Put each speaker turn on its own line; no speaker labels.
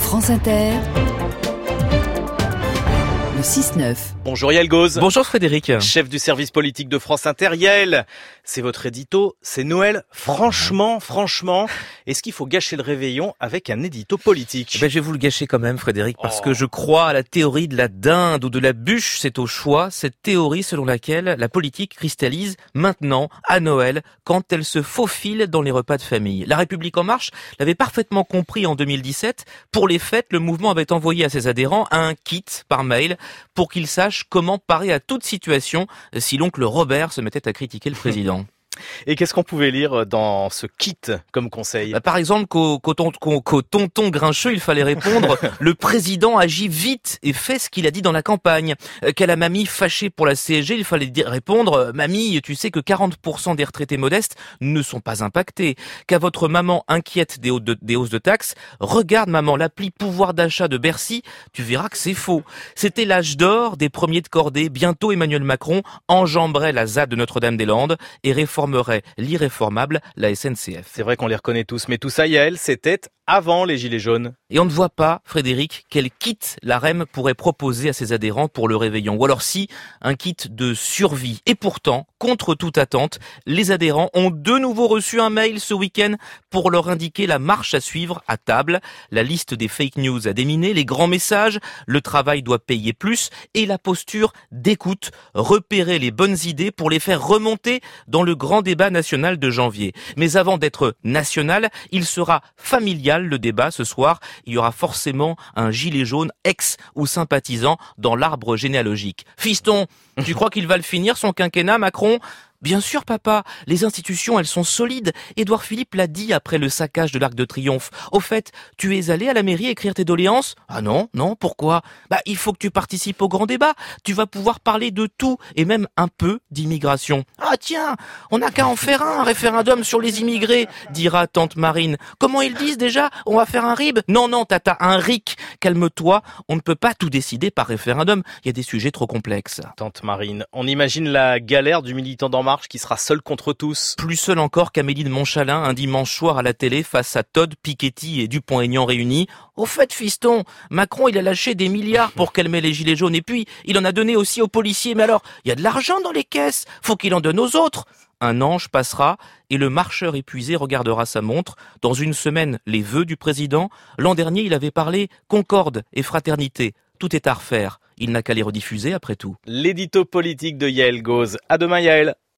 France Inter, le 6-9.
Bonjour Yael Gauz.
Bonjour Frédéric.
Chef du service politique de France Inter. Yael, c'est votre édito, c'est Noël. Franchement, est-ce qu'il faut gâcher le réveillon avec un édito politique ?
Je vais vous le gâcher quand même Frédéric, parce que je crois à la théorie de la dinde ou de la bûche, c'est au choix, cette théorie selon laquelle la politique cristallise maintenant, à Noël, quand elle se faufile dans les repas de famille. La République En Marche l'avait parfaitement compris en 2017. Pour les fêtes, le mouvement avait envoyé à ses adhérents un kit par mail pour qu'ils sachent comment parer à toute situation si l'oncle Robert se mettait à critiquer le président.
Et qu'est-ce qu'on pouvait lire dans ce kit comme conseil ?
Par exemple, qu'au tonton grincheux, il fallait répondre « Le président agit vite et fait ce qu'il a dit dans la campagne ». Qu'à la mamie fâchée pour la CSG, il fallait répondre « Mamie, tu sais que 40% des retraités modestes ne sont pas impactés ». Qu'à votre maman inquiète des hausses de taxes, « Regarde maman, l'appli pouvoir d'achat de Bercy, tu verras que c'est faux ». C'était l'âge d'or des premiers de cordée. Bientôt Emmanuel Macron enjamberait la ZAD de Notre-Dame-des-Landes et réformerait l'irréformable, la SNCF.
C'est vrai qu'on les reconnaît tous, mais tout ça, Yael, c'était avant les Gilets jaunes.
Et on ne voit pas, Frédéric, quel kit la REM pourrait proposer à ses adhérents pour le réveillon. Ou alors si, un kit de survie. Et pourtant, contre toute attente, les adhérents ont de nouveau reçu un mail ce week-end pour leur indiquer la marche à suivre à table. La liste des fake news a déminé, les grands messages, le travail doit payer plus et la posture d'écoute, repérer les bonnes idées pour les faire remonter dans le grand débat national de janvier. Mais avant d'être national, il sera familial le débat ce soir. Il y aura forcément un gilet jaune ex ou sympathisant dans l'arbre généalogique. Fiston, tu crois qu'il va le finir son quinquennat, Macron ? Bien sûr, papa, les institutions, elles sont solides. Édouard Philippe l'a dit après le saccage de l'Arc de Triomphe. Au fait, tu es allé à la mairie écrire tes doléances ? Ah non, pourquoi ? Il faut que tu participes au grand débat. Tu vas pouvoir parler de tout, et même un peu d'immigration. Ah tiens, on n'a qu'à en faire un référendum sur les immigrés, dira tante Marine. Comment ils disent déjà ? On va faire un RIB ? Non, tata, un RIC. Calme-toi, on ne peut pas tout décider par référendum. Il y a des sujets trop complexes.
Tante Marine, on imagine la galère du militant d'En Marche qui sera seul contre tous.
Plus seul encore qu'Amélie de Montchalin un dimanche soir à la télé face à Todd, Piketty et Dupont-Aignan réunis. Au fait, fiston, Macron il a lâché des milliards pour calmer les gilets jaunes et puis il en a donné aussi aux policiers. Mais alors, il y a de l'argent dans les caisses, faut qu'il en donne aux autres. Un ange passera et le marcheur épuisé regardera sa montre. Dans une semaine, les vœux du président. L'an dernier, il avait parlé concorde et fraternité. Tout est à refaire. Il n'a qu'à les rediffuser après tout.
L'édito politique de Yael Gauz. À demain Yael.